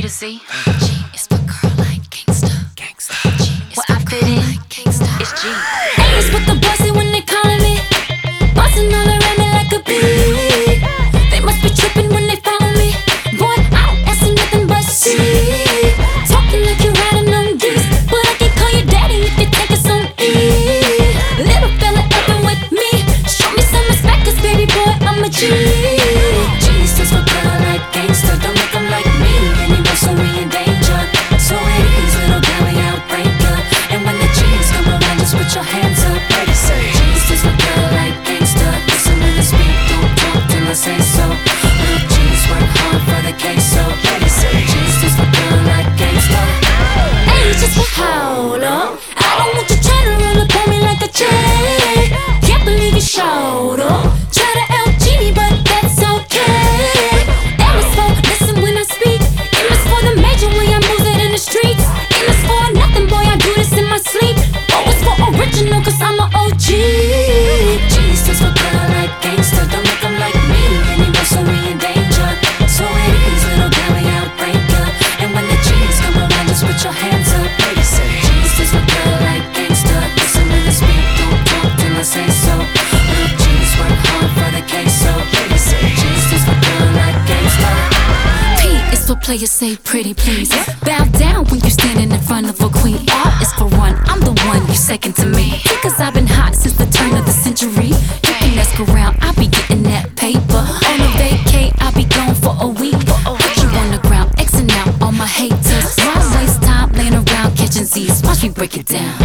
to Z. G is for girl like gangsta. G is where I fit in. It's G. A is what the boys say when they calling me. Bossing all around me like a bee. They must be tripping when they follow me. Boy, I don't answer nothing but C. Talking like you're riding on geese, but I can call you daddy if you take us on E. Little fella effing with me. Show me some respect, 'cause baby boy, I'm a G. G stands for girl like gangsta. Don't make 'em like me anymore, so we in danger. So it is, little girl, we outbreak ya. And when the G's come around, just put your hands up. Ready, say G stands for girl like gangsta. Listen when I speak, don't talk till I say so. Little G's work hard for the queso. Ready, say G stands for girl like gangsta. H is for hold up. I don't want you trying to roll up on me like a J. Can't believe you showed up. Try to LG me, but that's okay. M is for listen when I speak. M is for the major way I move it in the streets. M is for nothing, boy, I do this in my sleep. O is for original, 'cause I'm a OG. G stands for girl like gangsta. Don't make 'em like me anymore, so we in danger. So it is, little girl, we outbreak ya. And when the G's come around, just put your hands up. Baby, say G stands for girl like gangsta. Listen when I speak, don't talk till I say so. Little G's work hard for the queso. Baby, say G stands for girl like gangsta. P is for player, say pretty please. Bow down when you're standing in front of a queen. R is for one, I'm the one, you second to me. Because I've been hot since the turn of the century. You can ask around, I'll be getting that paper. On a vacate, I'll be gone for a week. Put you on the ground, Xing out all my haters. Why waste time laying around catching Z's? Watch me break it down.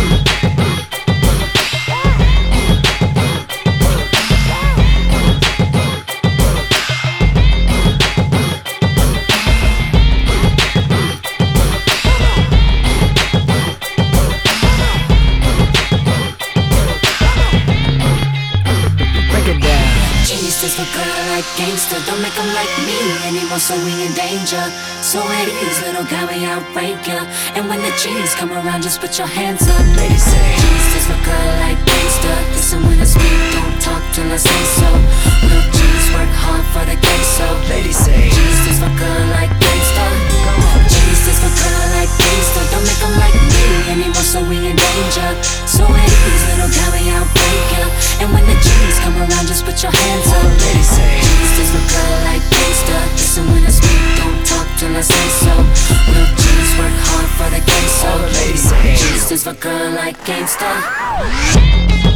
G stands for girl like gangsta. Don't make 'em like me anymore, so we in danger. So it is, little girl, we outbreak ya. And when the G's come around, just put your hands up. Ladies say G stands for girl like gangsta. Listen when I speak, don't talk till I say so. Little G's work hard for the queso. Ladies say G stands for girl like gangsta. G stands for girl like gangsta. Don't make 'em like me anymore, so we in danger. So it is, little girl, we outbreak ya. And when the G's come around, just put your hands up. Ladies say G stands for girl like gangsta. Listen when I speak, don't talk till I say so. Little G's work hard for the queso. Ladies say G stands for girl like gangsta.